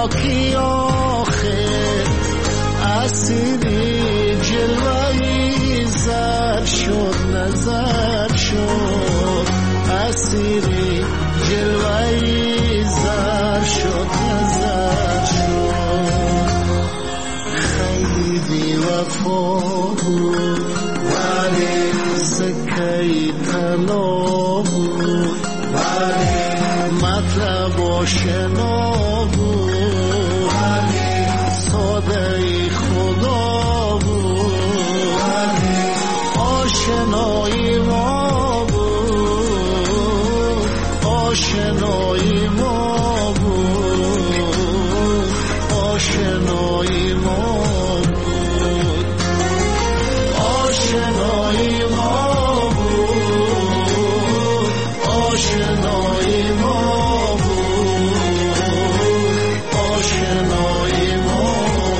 کی آخر اسیری جلوه‌ای زد شد نظر شد اسیری جلوه‌ای زد شد نظر شد خیلی بی وفا بود ولی سکه طلا بود ولی مطلب آشنا بود ولی ساده خدا بود ولی آشنایی ما بود آشنایی ما بود آشنایی ما بود آشنایی ما بود آشنایی ما بود آشنایی ما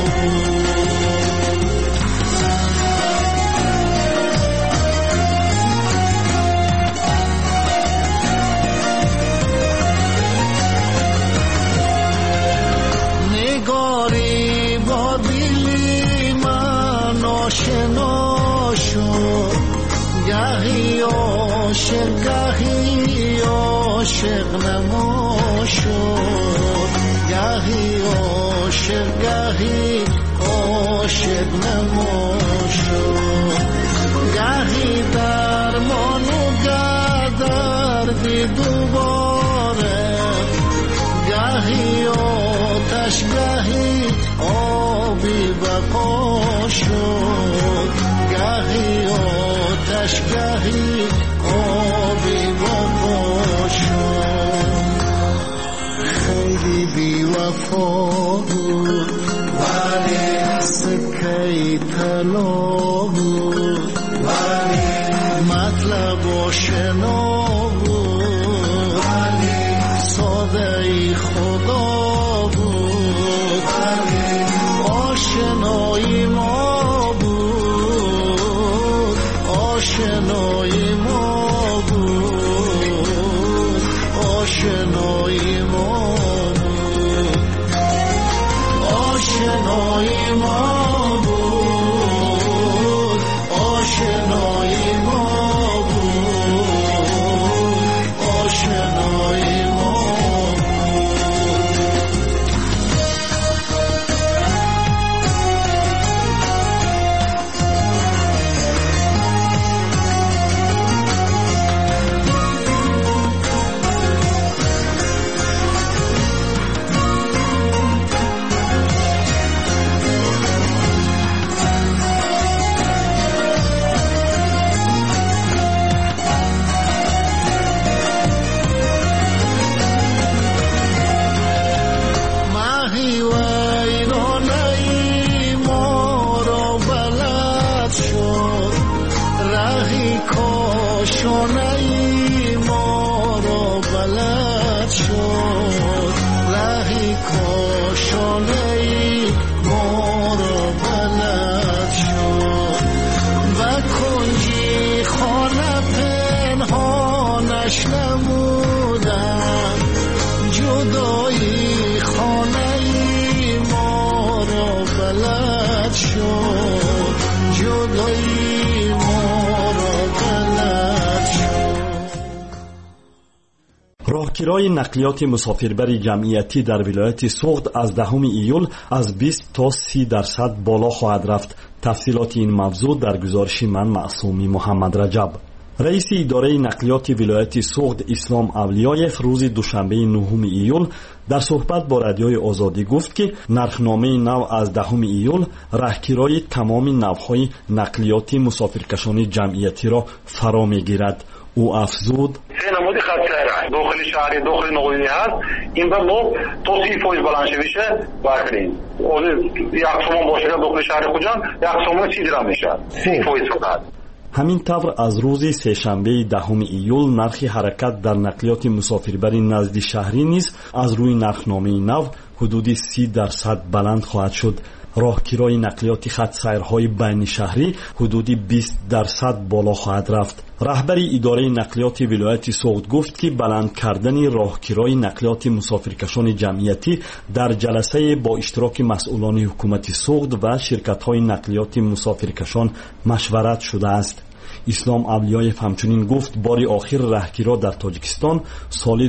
نگاری با دلی من آشنا شد گهی عاشق گهی عاشق نما شد گهی عاشق گهی عاشق نما شد گهی درمان و دردی دوباره گهی آتش گهی آبی بقا شد گهی آتش گهی آبی بقا شد خیلی بی وفا بود ولی سکه طلا بود ولی مطلب آشنا بود ولی ساده خدا بود ولی آشنایی ما بود آشنایی ما بود آشنایی ما بود آشنایی ما بود آشنایی ما بود آشنایی ما شانه‌ای ما را بلد شد رهی کاشانه‌ای ما را بلد شد و کنجی خانه پنهانش نمودم جدایی خانه‌ای ما را بلد شد جدایی ما را بلد شد. راهگیرای نقلیات مسافربری جمعیتی در ولایت سوغد از 10 ایول از 20 تا 30% بالا خواهد رفت. تفصیلات این موضوع در گزارش من معصومی محمد رجب. رئیس اداره نقلیات ولایت سوغد اسلام اولیایف روز دوشنبه 9 ایول در صحبت با رادیوی آزادی گفت که نرخنامه نو از 10 ایول راهگیرای تمام نوهای نقلیات مسافرکشانی جمعیتی را فرا میگیرد. او افزود سه نمودی خط سیر داخل شهری داخل نقلیه هست این بر ما تا 30% بلند شویشه برکنیم یک سومان باشه داخل شهر خودجان یک سومان 30 درهم میشه 30% فقط. همین طور از روز سه‌شنبه 10 ایول نرخ حرکت در نقلیات مسافربری نزد شهری نیز از روی نرخنامه نو حدود 30% بلند خواهد شد. راهگیری نقلیات خط سیرهای بین شهری حدودی 20% بالا خواهد رفت. رهبر اداره نقلیات ولایت سوغد گفت که بلند کردن راهگیری نقلیات مسافرکشان جمعیتی در جلسه با اشتراک مسئولان حکومت سوغد و شرکت‌های نقلیات مسافرکشان مشورت شده است. اسلام اولیایف همچنین گفت باری آخر راهگیری در تاجیکستان سال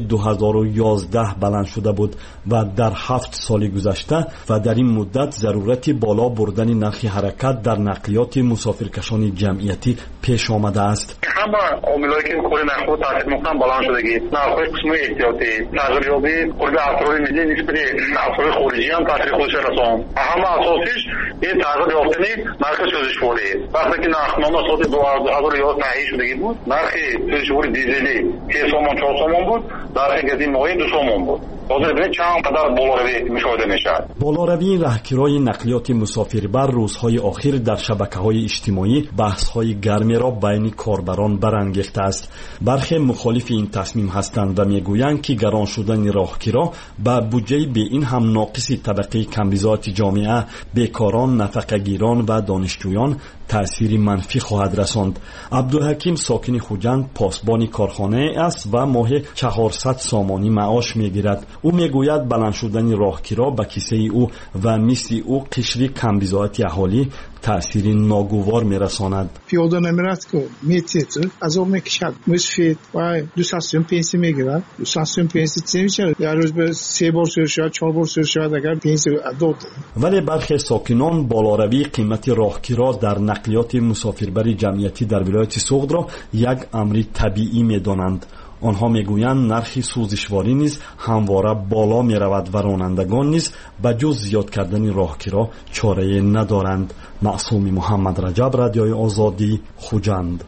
2011 بلند شده بود و در 7 سال گذشته و در این مدت ضرورت بالا بردن نرخ حرکت در نقلیات مسافرکشان جمعیتی پیش آمده است. همه عاملایی که کل نقل تاثیر میکنن بلند شدگی، نرخ‌های قسمه احتیاطی، تغییریابی کل اسرار ملی نسبت اسرار خارجی هم تاثیر خودش رساند. همه اساسیش این تغییر یافتن نرخ سوزشواری. وقتی که نرخنامه سال 2011 تهیه شدگی بود، نرخ سوزشواری دیزلی 3 سومون 4 سومون بود، نرخ گازی مایع 2 سومون بود. چند قدر بالاروی مشاهده میشد. بالاروی راهگیری نقلیات مسافربر روزهای آخر در شبکه‌های اجتماعی بحث‌های گرمی را بین کاربران برانگیخته است. برخی مخالف این تصمیم هستند و میگویند که گران شدن راهگیری به بودجه به این هم ناقص طبقه کمبزاعت جامعه، بیکاران، نفقه‌گیران و دانشجویان تأثیر منفی خواهد رساند. عبدالحکیم ساکن خوجند پاسبان کارخانه است و ماه 400 سامانی معاش میگیرد. او میگوید بلند شدن راهگیری به کیسه او و مثل او قشر کمبزاعت اهالی تأثیر ناگوار میرساند. پیاده نمیرفت که میتیتر از اون میکشد مسفید و 200 پنسی میگیرد. 200 پنسی چه میشه؟ در روز به 3 بار سر شود 4 بار سر شود اگر پنسی داد. ولی برخی ساکنان بالاروی قیمت راهگیری در نقلیات مسافربری جمعیتی در ولایت سوغد را یک امر طبیعی میدانند. آنها میگویند نرخ سوزشواری نیز همواره بالا می رود و رانندگان نیز به جز زیاد کردن راهگیری چاره ندارند. معصوم محمد رجب، رادیوی آزادی، خوجند.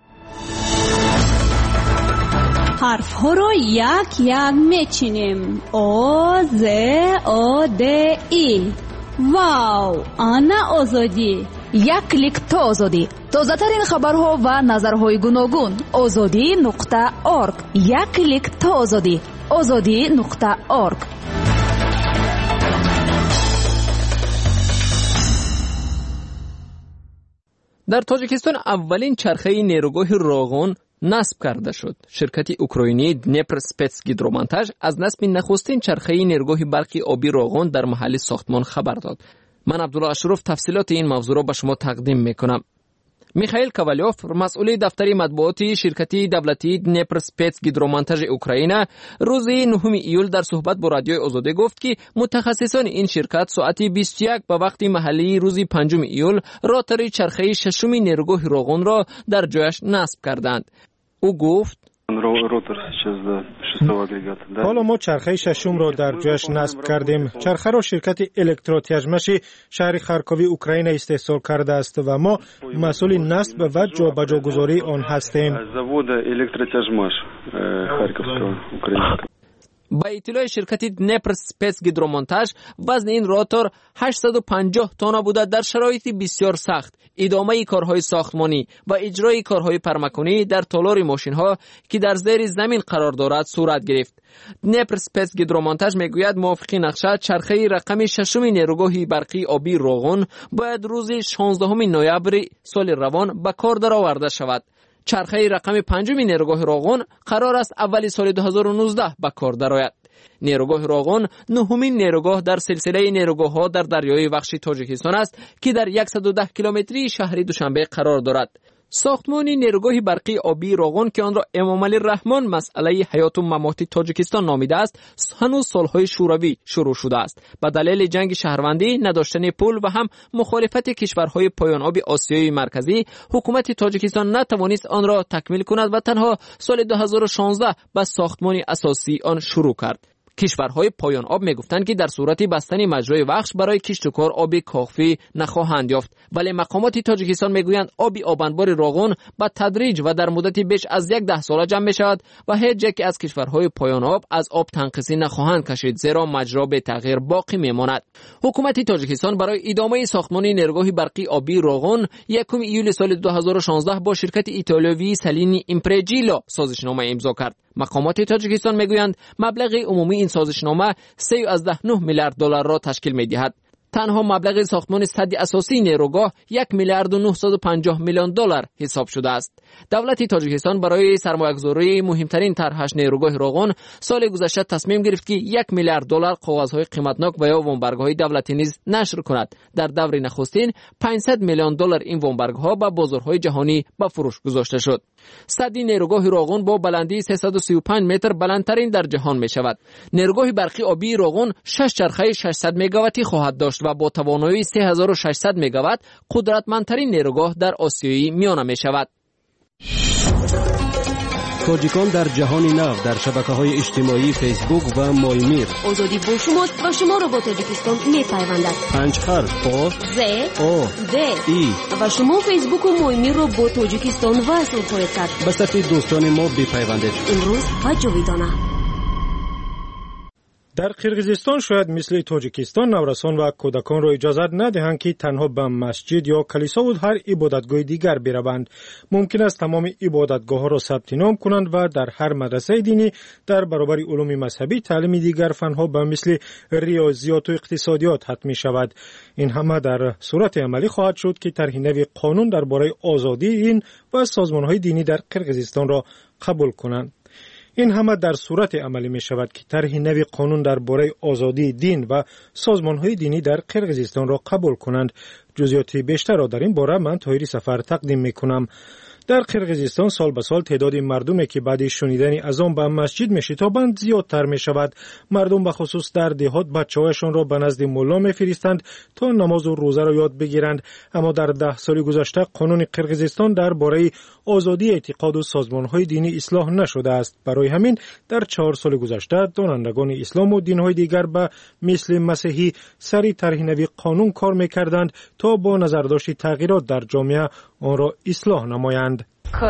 حرف ها رو یک یک میچینیم. آ ز آ د ای. واو، آنا آزادی. یک کلیک تا آزادی. تازه ترین خبرها و نظرهای گوناگون. azadi.org. یک کلیک تا آزادی. azadi.org. در تاجیکستان اولین چرخه نیروگاه راغون نصب کرده شد. شرکت اوکراینی دنیپر سپتسگیدرومونتاژ از نصب نخستین چرخه نیروگاه برقی آبی راغون در محل ساختمان خبر داد. من عبدالله اشرف تفصیلات این موضوع را به شما تقدیم میکنم. میخائیل کاوالیوف، مسئول دفتر مطبوعاتی شرکت دولتی دنیپر سپتسگیدرومونتاژ اوکراین، روز 9 ایول در صحبت با رادیوی آزادی گفت که متخصصان این شرکت ساعت 21 به وقت محلی روز 5 ایول راتر چرخه ششم نیروگاه راغون را در جایش نصب کردند. او گفت حالا ما چرخه ششم را در جایش نصب کردیم. چرخه را شرکت الکتروتیاژمش شهر خارکوی اوکراین استحصال کرده است و ما مسئول نصب و جابجاگذاری آن هستیم. با اطلاع شرکت دنیپر سپتسگیدرومونتاژ وزن این راتور 850 تن بوده. در شرایط بسیار سخت ادامه کارهای ساختمانی و اجرای کارهای پرمکانی در تالار ماشین‌ها که در زیر زمین قرار دارد صورت گرفت. دنیپر سپتسگیدرومونتاژ میگوید موافق نقشه چرخه رقم ششم نیروگاه برقی آبی راغون باید روز 16 نوامبر سال روان به کار درآورده شود. چرخه رقم 5 نیروگاه راغون قرار است اول سال 2019 به کار درآید. نیروگاه راغون نهمین نیروگاه در سلسله نیروگاه‌ها در دریای وخش تاجیکستان است که در 110 کیلومتری شهر دوشنبه قرار دارد. ساختمان نیروگاه برقی آبی راغون که آن را امامعلی رحمان مسئله حیات و ممات تاجیکستان نامیده است، هنوز سالهای شوروی شروع شده است. به دلیل جنگ شهروندی، نداشتن پول و هم مخالفت کشورهای پایان آب آسیای مرکزی، حکومت تاجیکستان نتوانست آن را تکمیل کند و تنها سال 2016 به ساختمان اساسی آن شروع کرد. کشورهای پایان آب میگفتند که در صورت بستن مجرای وخش برای کشت و کار آب کافی نخواهند یافت، ولی مقامات تاجیکستان میگویند آب آبانبار راغون به تدریج و در مدت بیش از 10 سال جمع می شود و هیچ یک از کشورهای پایان آب از آب تنقیصی نخواهند کشید، زیرا مجرا به تغییر باقی میماند. حکومت تاجیکستان برای ادامه ساختمان نیروگاه برقی آبی راغون 1 ایول سال 2016 با شرکت ایتالیایی سالینی ایمپرجیلا سازشنامه امضا کرد. مقامات تاجیکستان میگویند مبلغ عمومی این سازشنامه 3.9 میلیارد دلار را تشکیل می‌دهد. تنها مبلغ ساختمان سد اساسی نیروگاه 1 میلیارد و 950 میلیون دلار حساب شده است. دولت تاجیکستان برای سرمایه‌گذاری مهمترین طرحش نیروگاه روغن سال گذشته تصمیم گرفت که 1 میلیارد دلار کاغذهای قیمتناک و یا وامبرگ‌های دولتی نیز نشر کند. در دور نخستین 500 میلیون دلار این وامبرگ‌ها به بازارهای جهانی به فروش گذاشته شد. سد نیروگاه روغن با بلندی 335 متر بلندترین در جهان می شود. نیروگاه برقی آبی روغن 6 چرخه 600 مگاواتی خواهد داشت و با توانایی 3600 مگاوات قدرتمندترین نیروگاه در آسیایی میانه می شود. تاجیکان در جهان نو در شبکه‌های اجتماعی فیسبوک و مایمیر. آزادی با شماست و شما را با تاجیکستان می‌پیوندد. 5 حرف آ ز او د ای و شما فیسبوک و مایمیر را با تاجیکستان وصل خواهید کرد. به صفحه دوستان ما بپیوندید. امروز و جاویدانه. در قرقیزستان شاید مثل تاجیکستان نورسان و کودکان را اجازه ندهند که تنها به مسجد یا کلیسا و هر عبادتگاه دیگر بروند. ممکن است تمام عبادتگاه ها را ثبت نام کنند و در هر مدرسه دینی در برابر علوم مذهبی تعلیم دیگر فنها به مثل ریاضیات و اقتصادیات حتمی شود. این همه در صورت عملی خواهد شد که طرح نوی قانون درباره آزادی این و سازمان‌های دینی در قرقیزستان را قبول کنند. این همه در صورت عملی می شود که طرح نوی قانون درباره آزادی دین و سازمان‌های دینی در قرقیزستان را قبول کنند. جزئیات بیشتر را در این باره من طاهری سفر تقدیم می کنم. در قرقیزستان سال به سال تعداد مردمی که بعد شنیدن اذان به مسجد میشتابند زیادتر می شود. مردم به خصوص در دهات بچه‌هایشان را به نزد ملا میفرستند تا نماز و روزه را یاد بگیرند. اما در 10 سال گذشته قانون قرقیزستان درباره آزادی اعتقاد و سازمان‌های دینی اصلاح نشده است. برای همین در 4 سال گذشته دانندگان اسلام و دین‌های دیگر به مثل مسیحی سری طرح نوی قانون کار می‌کردند تا با نظرداشت تغییرات در جامعه آن را اصلاح نمایند.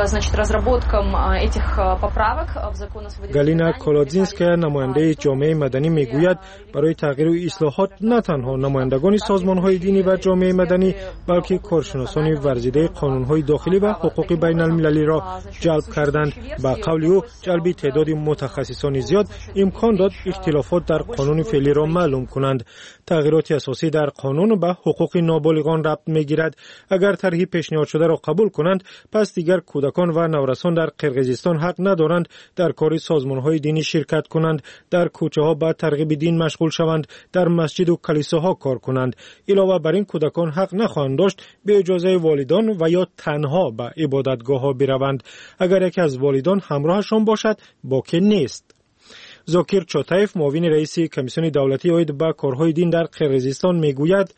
گالینا کولادزینسکا نماینده جامعه مدنی میگوید برای تغییر و اصلاحات نه تنها نمایندگان سازمان‌های دینی و جامعه مدنی بلکه کارشناسان ورزیده قانون‌های داخلی و حقوق بین المللی را جلب کردند. با قول او جلب تعداد متخصصان زیاد امکان داد اختلافات در قانون فعلی را معلوم کنند. تغییرات اساسی در قانون به حقوق نابالغان ربط می‌گیرد. اگر طرح پیشنهاد شده را قبول کنند پس دیگر کودکان و نورسان در قرقیزستان حق ندارند در کار سازمان‌های دینی شرکت کنند، در کوچه‌ها به ترغیب دین مشغول شوند، در مسجد و کلیساها کار کنند. علاوه بر این کودکان حق نخواهند داشت به اجازه والدان و یا تنها به عبادتگاه‌ها بروند. اگر یکی از والدان همراهشان باشد باکی نیست. زاکیر چوتایف معاون رئیس کمیسیون دولتی عاید به کارهای دین در قرقیزستان میگوید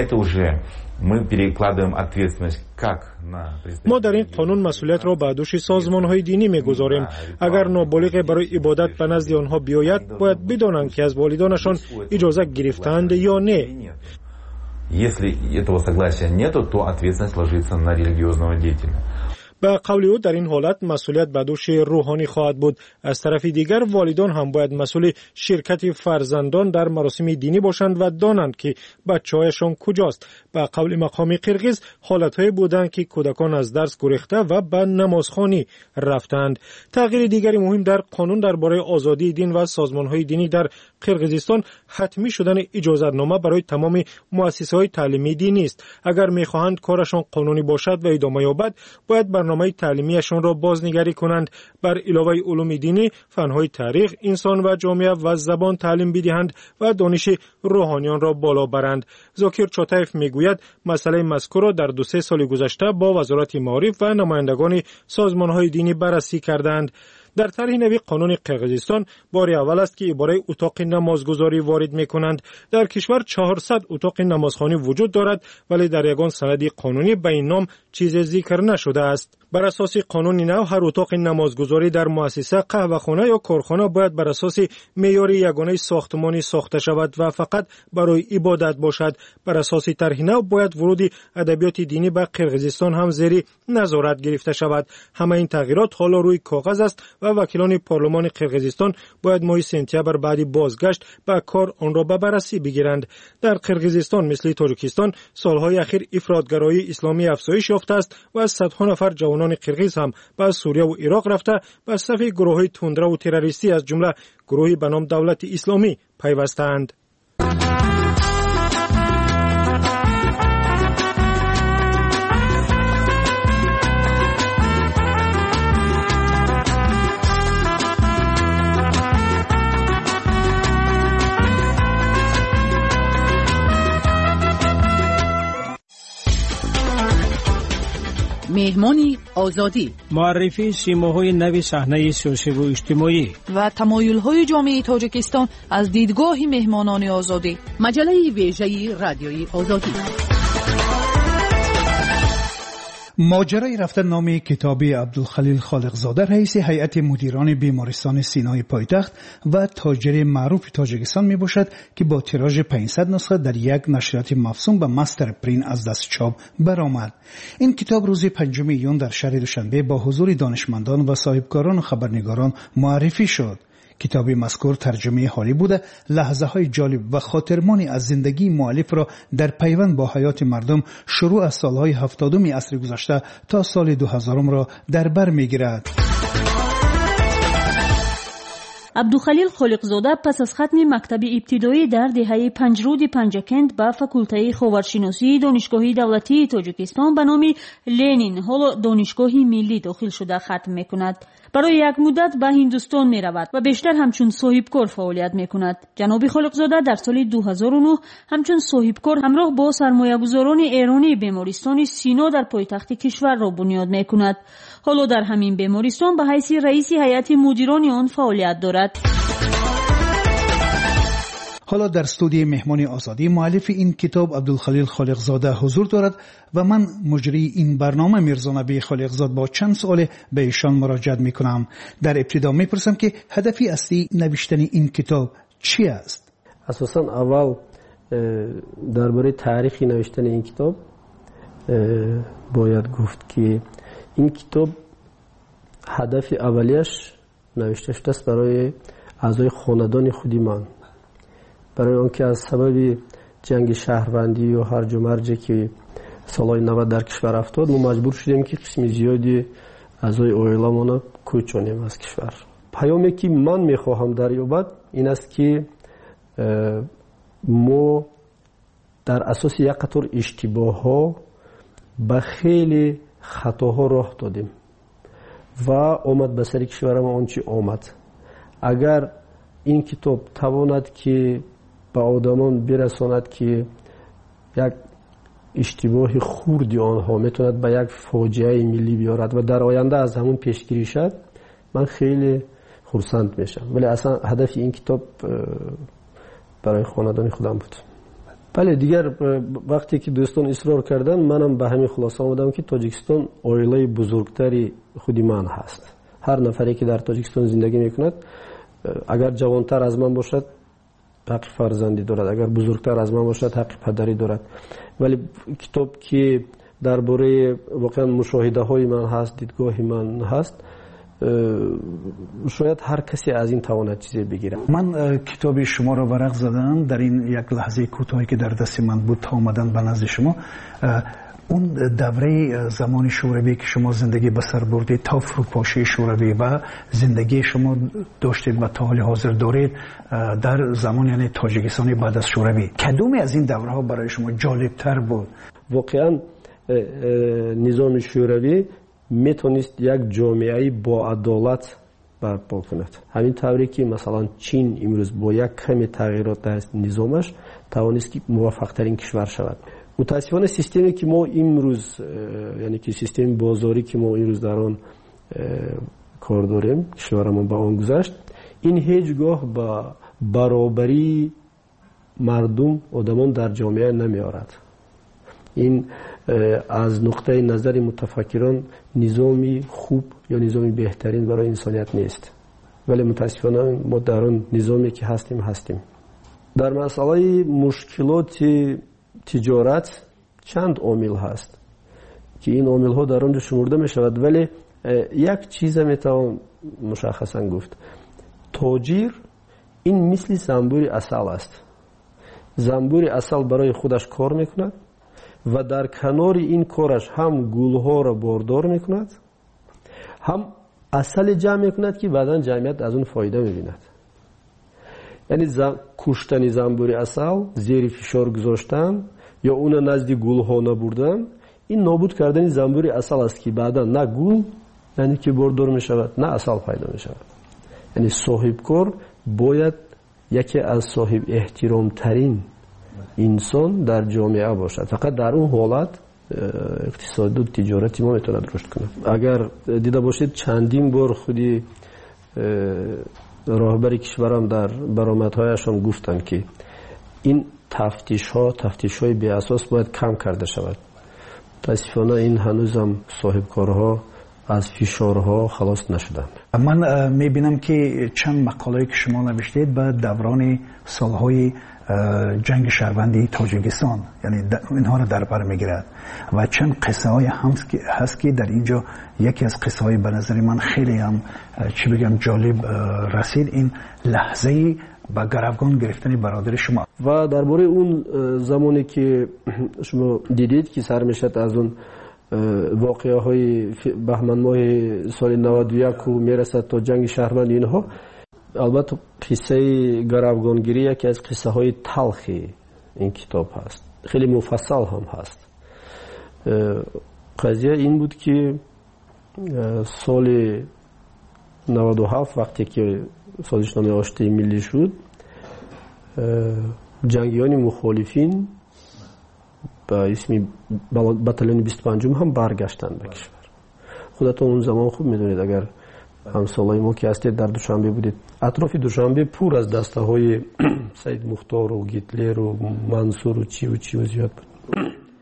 ما در این قانون مسئولیت را به دوش سازمان‌های دینی می‌گذاریم. اگر نابالغ برای عبادت به نزد آنها بیاید باید بدانند که از والدانشان اجازه گرفتند یا نه. Если этого согласия нету, то ответственность ложится на религиозного деятеля. به قول او در این حالت مسئولیت به دوش روحانی خواهد بود. از طرف دیگر والدان هم باید مسئول شرکت فرزندان در مراسم دینی باشند و دانند که بچه‌هایشان کجاست. به قول مقام قرقیز حالت‌های بودند که کودکان از درس گریخته و به نمازخوانی رفتند. تغییر دیگری مهم در قانون درباره آزادی دین و سازمان‌های دینی در قرقیزستان حتمی شدن اجازه‌نامه برای تمام مؤسسه‌های تعلیمی دینی است. اگر می‌خواهند کارشان قانونی باشد و ادامه یابد باید برنامه تعلیمیشان را بازنگری کنند. بر علاوه علوم دینی فن‌های تاریخ، انسان و جامعه و زبان تعلیم بدهند و دانش روحانیان را بالا برند. زاکیر چوتایف میگوید مسئله مذکور را در 2-3 سال گذشته با وزارت معارف و نمایندگان سازمان‌های دینی بررسی کردند. در طرح نوی قانون قرقیزستان بار اول است که عباره اتاق نمازگذاری وارد می‌کنند. در کشور 400 اتاق نمازخوانی وجود دارد ولی در یگان سند قانونی به این نام چیزی ذکر نشده است. بر اساس قانون نو هر اتاق نمازگذاری در مؤسسه، قهوه‌خانه یا کارخانه باید بر اساس معیار یگانه ساختمانی ساخته شود و فقط برای عبادت باشد. بر اساس طرح نو باید ورود ادبیات دینی به قرقیزستان هم زیر نظارت گرفته شود. همه این تغییرات حالا روی کاغذ است و وکیلان پارلمان قرقیزستان باید ماه سپتامبر بعد بازگشت به کار آن را به بررسی بگیرند. در قرقیزستان مثل تاجیکستان سالهای اخیر افراطگرایی اسلامی افزایش یافته است و صدها نفر جوانان قرقیز هم به سوریه و عراق رفته به صف گروه‌های تندرو و تروریستی از جمله گروهی به نام دولت اسلامی پیوستند. مهمان آزادی، معرفی سیماهای نو صحنه سیاسی و اجتماعی و تمایل‌های جامعه تاجیکستان از دیدگاه مهمانان آزادی. مجله ویژه رادیوی آزادی. ماجرای رفتن نام کتابی عبدالخلیل خالقزاده رئیس هیئت مدیران بیمارستان سینای پایتخت و تاجر معروف تاجیکستان می باشد که با تیراژ 500 نسخه در یک نشریات مفصول به مستر پرین از دست چاپ برآمد. این کتاب روز 5 ایون در شهر دوشنبه با حضور دانشمندان و صاحبکاران و خبرنگاران معرفی شد. کتاب مذکور ترجمه حالی بوده، لحظه های جالب و خاطرمانی از زندگی مؤلف را در پیوند با حیات مردم شروع از سالهای 70 عصر گذشته تا سال 2000 را در بر میگیرد. عبدالخلیل خالقزاده پس از ختم مکتب ابتدایی در دهه پنجرود پنجکند به فاکولته خاورشناسی دانشگاه دولتی تاجیکستان به نام لنین حالا دانشگاه ملی داخل شده ختم میکند. برای یک مدت به هندوستان می رود و بیشتر همچون صاحبکار فعالیت می کند. جناب خالقزاده در سال 2009 همچون صاحبکار همراه با سرمایه‌گذاران ایرانی بیمارستان سینا در پایتخت کشور را بنیاد می کند. حالا در همین بیمارستان به حیث رئیس هیئت مدیران آن فعالیت دارد. حالا در استودیوی مهمان آزادی مؤلف این کتاب عبدالخلیل خالقزاده حضور دارد و من مجری این برنامه میرزا نبی خالقزاده با چند سوال به ایشان مراجعه میکنم. در ابتدا میپرسم که هدفی اصلی نوشتن این کتاب چی است؟ اساساً اول درباره تاریخ نوشتن این کتاب باید گفت که این کتاب هدف اولیش نوشته شده است برای اعضای خاندان خودی من، برای آنکه از سبب جنگ شهروندی و هرج و مرج که سالهای 90 در کشور افتاد ما مجبور شدیم که قسم زیادی اعضای عائله‌مان کوچانیم از کشور. پیامی که من میخواهم دریابد این است که ما در اساس یک قطار اشتباه‌ها به خیلی خطاها راه دادیم و آمد به سر کشور ما آنچه آمد. اگر این کتاب تواند که به آدمان برساند که یک اشتباه خوردی آنها میتوند به یک فاجعه ملی بیارد و در آینده از همون پیشگیری شد، من خیلی خرسند میشم. ولی اصلا هدف این کتاب برای خاندان خودم بود. بله دیگر وقتی که دوستان اصرار کردن منم به همین خلاصه آمدم که تاجیکستان عائله بزرگتری خودی من هست. هر نفری که در تاجیکستان زندگی میکند اگر جوانتر از من باشد حق فرزندی دارد، اگر بزرگتر از من باشد حق پدری دارد. ولی کتاب که درباره واقعا مشاهده های من هست، دیدگاه من هست، شاید هر کسی از این تواند چیزی بگیره. من کتاب شما را ورق زدم در این یک لحظه کوتاهی که در دست من بود تا آمدن به نزد شما. اون دوره زمان شوروی که شما زندگی به سر بردید تا فروپاشی شوروی و زندگی شما داشتید و تا حال حاضر دارید در زمان یعنی تاجیکستان بعد از شوروی، کدومی از این دوره ها برای شما جالب تر بود؟ واقعا نظام شوروی میتونست یک جامعه با عدالت برپا کند. همین طوری که مثلا چین امروز با یک کمی تغییرات در نظامش توانست که موفق ترین کشور شود. متاسفانه سیستمی که ما امروز یعنی که سیستم بازاری که ما امروز در آن کار داریم، کشورمون با آن گذشت، این هیچگاه با برابری مردم آدمان در جامعه نمیارد. این از نقطه نظر متفکران نظامی خوب یا نظامی بهترین برای انسانیت نیست. ولی متاسفانه ما در آن نظامی که هستیم. در مسئله مشکلات تجارت چند عامل هست که این عامل ها در آنجا شمرده می شود، ولی یک چیز می توان مشخصا گفت. تاجر این مثل زنبور عسل است. زنبور عسل برای خودش کار می کند و در کنار این کارش هم گل ها را باردار می کند، هم عسل جمع می کند که بعدا جمعیت از اون فایده می بیند. یعنی کشتن زنبور عسل، زیر فشار گذاشتن یا اون نزد گل ها نبردن، این نابود کردن زنبور عسل است که بعدا نه گل یعنی که باردار می شود نه عسل پیدا می شود. یعنی صاحبکار باید یکی از صاحب احترام ترین انسان در جامعه باشد. فقط در اون حالت اقتصاد و تجارتی ما میتونه رشد کنه. اگر دیده باشید چندین بار خودی راهبر کشورم در برآمدهایش هم گفتن که این تفتیش‌های بی اساس باید کم کرده شود. متاسفانه این هنوزم صاحبکارها از فشارها خلاص نشدند. من میبینم که چند مقاله که شما نوشتید به دوران سالهای جنگ شهروندی تاجیکستان، یعنی اینها رو در بر میگیرد و چند قصه های هست که در اینجا یکی از قصه های به نظر من خیلی هم چی بگم جالب رسید، این لحظه با گروگان گرفتن برادر شما. و درباره اون زمانی که شما دیدید که سر میشد از اون واقعه های بهمن ماه سال 91 و میرسد تا جنگ شهروند اینها، البته قصه گروگانگیری یکی از قصه های تلخی این کتاب هست، خیلی مفصل هم هست. قضیه این بود که سال 97 وقتی که سازشنامه آشتی ملی شد، جنگیان مخالفین با اسم بتالون 25 هم برگشتند به کشور. خودتون اون زمان خوب میدونید، اگر همسالای ما که هستید در دوشنبه بودید، اطراف دوشنبه پر از دسته های سید مختار و گیتلر و منصور و چی و زیاد بود.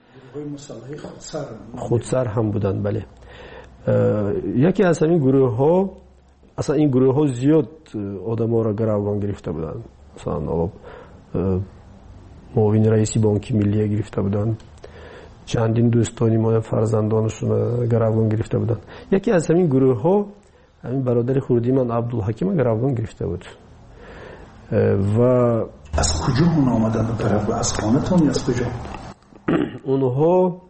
خودسر هم بودند. بله. یکی از همین گروه ها، اصلا این گروه ها زیاد آدم ها را گروگان گرفته بودند. مثلا معاون رئیسی بانک ملی گرفته بودند، چندین دوستانی ما فرزندانشون گروگان گرفته بودند. یکی از همین گروه ها همین برادر خوردی من عبدالحکیم گروگان گرفته بود. و از کجا اون آمدن به طرف؟ از خانه‌تون یا از کجا؟ اونها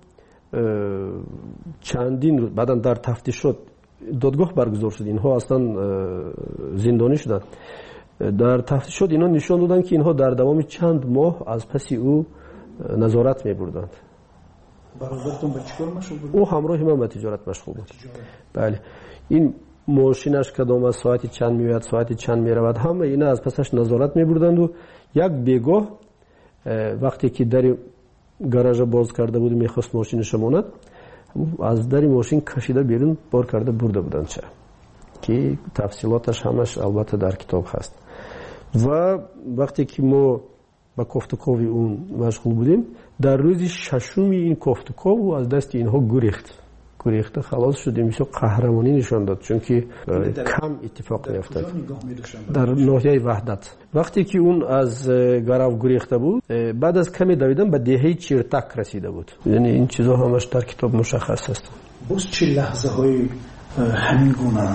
چندین روز بعداً در تفتیشات دادگاه برگزار شد، اینها اصلا زندانی شدند. در تفتیشات اینا نشان دادن که اینها در دوام چند ماه از پس او نظارت می‌بردند. برادرتون به چیکار مشغول بود؟ او همراه من به تجارت مشغول بود. بله. این ماشینش کدام از ساعتی چند میاد، ساعتی چند میرود، همه اینا از پسش نظارت می‌بردند. و یک بیگاه وقتی که در گاراژ باز کرده بود میخواست ماشینش بماند، از در ماشین کشیده بیرون بار کرده برده بودند چه که تفصیلاتش همش البته در کتاب هست. و وقتی که ما با کوفتکوی اون مشغول بودیم، در روز ششم این کوفتکو از دست اینها گریخته خلاص شدیم. میشه قهرمانی نشان داد، چون که کم اتفاق نیفتاد در ناحیه وحدت. وقتی که اون از گرو گریخته بود، بعد از کمی دویدن به دهه چیرتک رسیده بود. یعنی این چیزا همش در کتاب مشخص هست. باز چه لحظه های همین گونه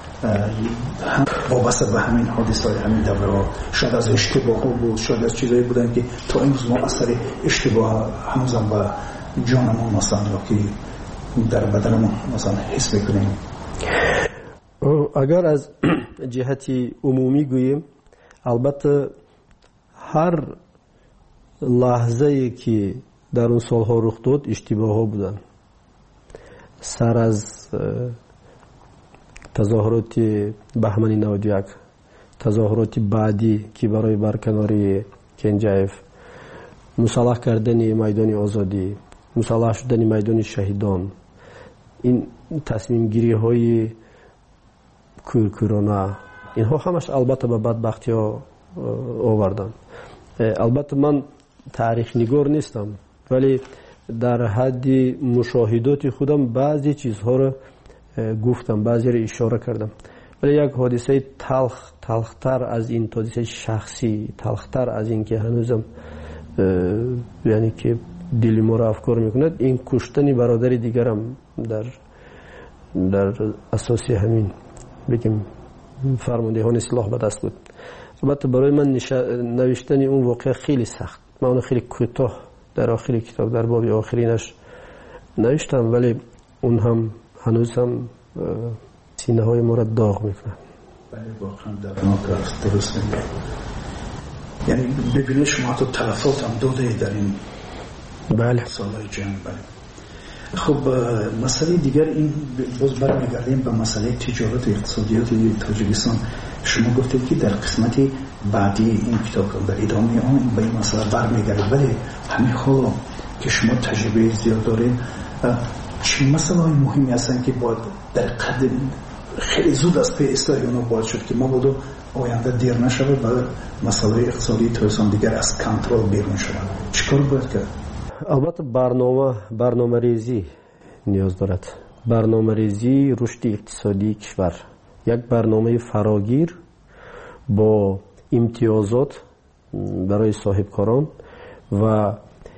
وابسته به همین حادثه های همین دوره، شاید از اشتباه ها بود، شاید از چیزایی بودن که تا امروز ما اثر اشتباه هنوزم به جانمون مثلا که در بدنمون مثلا حس میکنیم. اگر از جهتی عمومی گوییم، البته هر لحظه‌ای که در اون سالها رخ داد اشتباه ها بودن. سر از تظاهرات بهمن 91، تظاهرات بعدی که برای برکناری کنجایف، مسلح کردن میدان آزادی، مسلح شدن میدان شهیدان، این تصمیم گیری های کورکورانه، اینها همش البته به بدبختی ها آوردن. البته من تاریخ نگار نیستم، ولی در حد مشاهدات خودم بعضی چیزها رو گفتم، بعضی رو اشاره کردم. ولی یک حادثه تلختر از این، حادثه شخصی تلختر از این که هنوزم یعنی که دل ما را افکار میکند، این کشتن برادر دیگرم در اساسی همین بگیم فرماندهان سلاح به دست بود. البته برای من نوشتن اون واقعه خیلی سخت، من اون خیلی کوتاه در آخر کتاب در باب آخرینش نوشتم، ولی اون هم هنوز هم سینه های ما را داغ میکنه. بله واقعا درست میگه. یعنی ببینید شما حتی تلفات هم داده در این بله سالهای جنگ. بله. خب مسئله دیگر این، باز برمیگردیم به مسئله تجارت و اقتصادیات تاجیکستان. شما گفتید که در قسمت بعدی این کتاب در ادامه آن به این مسئله برمیگردید، ولی همین حالا که شما تجربه زیاد دارین، چه مسائل مهمی هستن که باید در قدم خیلی زود از پی ایستادن اونا باید شد که ما بودو آینده دیر نشود و مسائل اقتصادی توسان دیگر از کنترل بیرون شود؟ چیکار باید کرد؟ البته برنامه ریزی نیاز دارد. برنامه ریزی رشد اقتصادی کشور، یک برنامه فراگیر با امتیازات برای صاحبکاران و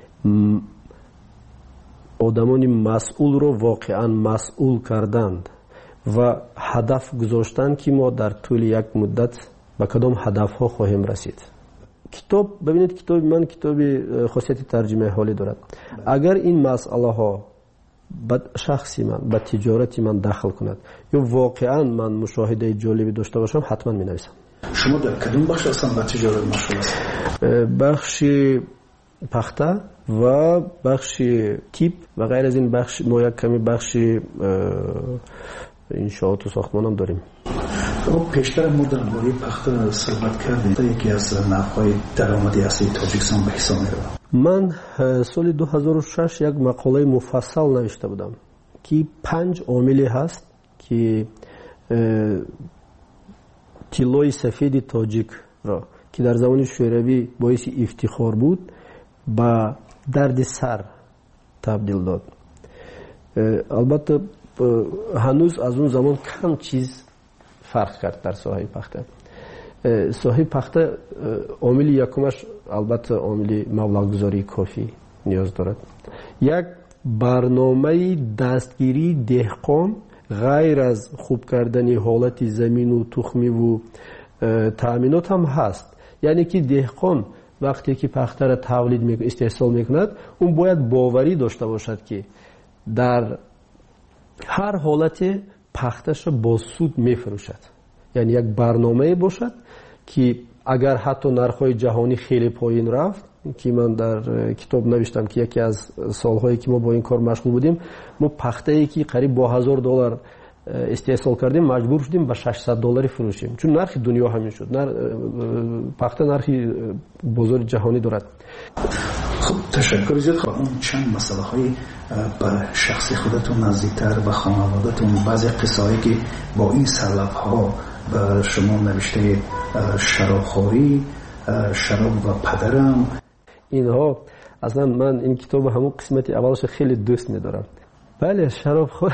آدمان مسئول رو واقعا مسئول کردند و هدف گذاشتند که ما در طول یک مدت به کدام هدف ها خواهیم رسید. کتاب ببینید، کتاب من کتاب خاصیت ترجمه حالی دارد. اگر این مسئله ها به شخصی من، به تجارتی من دخل کند یا واقعا من مشاهده جالبی داشته باشم، حتما می نویسم. شما در کدوم بخش اصلا به تجارت مشغول هستید؟ بخش پخته و بخش تیپ و غیر از این بخش، ما یک کمی بخش انشاءات و ساختمان هم داریم. پیشتر ما درباره پخته صحبت کردیم. یکی از نحوهای درآمدی اصلی تاجیکستان به حساب می‌رود. من سال 2006 یک مقاله مفصل نوشته بودم که 5 عاملی هست که طلای سفید تاجیک را که در زمان شوروی باعث افتخار بود به درد سر تبدیل داد. البته هنوز از اون زمان کم چیز فرق کرد در ساحه پخته. ساحه پخته عامل یکمش البته عامل مبلغ‌گذاری کافی نیاز دارد. یک برنامه دستگیری دهقان غیر از خوب کردن حالت زمین و تخمی و تأمینات هم هست. یعنی که دهقان وقتی که پخته را تولید استحصال میکند، اون باید باوری داشته باشد که در هر حالت پختش با سود میفروشد. یعنی یک برنامه باشد که اگر حتی نرخ‌های جهانی خیلی پایین رفت، که من در کتاب نوشتم که یکی از سالهایی که ما با این کار مشغول بودیم، ما پخته‌ای که قریب با $1000 استحصال کردیم مجبور شدیم به $600 فروشیم، چون نرخ دنیا همین شد. پخته نرخی بازار جهانی دارد. خب تشکر زیاد. اون چند مسئله های به شخصی خودتون نزدیکتر، به خانوادتون، بعضی قصه‌ای که با این سلب ها به شما نوشته، شرابخوری، شراب و پدرم، اینها اصلا من این کتاب همون قسمت اولش خیلی دوست می‌دارم. بله، شرابخوری.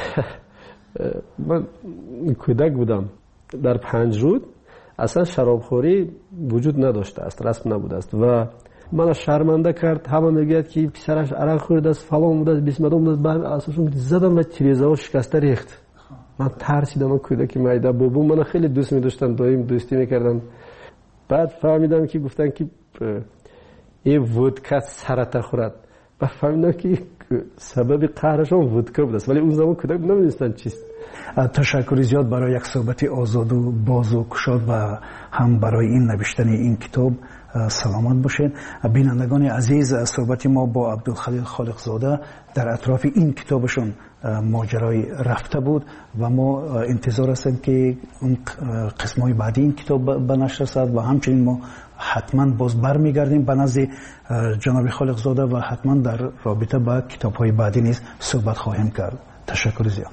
من کودک بودم در 5 رود اصلا شرابخوری وجود نداشته است، رسم نبوده است و من شرمنده کرد. همه میگه که پسرش عرق خورده است، فلان بوده است، بیسمدام بوده است. بعد اساسا زدم و تیره‌ها شکسته ریخت. من ترسیدم. من کودک میده بابا من خیلی دوست می‌داشتم، دایم دوستی می‌کردم. بعد فهمیدم که گفتن که این ودکا سرطان خورد. بعد فهمیدم که سبب قهرش هم ودکا بود است، ولی اون زمان کودک نمی‌دونستن چیست. تشکر زیاد برای یک صحبت آزاد و باز و گشاد و هم برای این نوشتن این کتاب. سلامت باشین. بینندگان عزیز، صحبت ما با عبدالخلیل خالقزاده در اطراف این کتابشون ماجرای رفته بود و ما انتظار هستیم که اون قسمای بعدی این کتاب به نشر رسد و همچنین ما حتما باز برمیگردیم به نزد جناب خالقزاده و حتما در رابطه با کتاب‌های بعدی نیز صحبت خواهیم کرد. تشکر زیاد.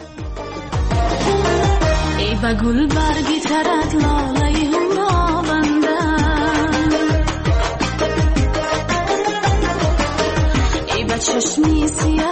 ای با گل برگی ترک لاله هورا بنده، ای با چشمی سیاه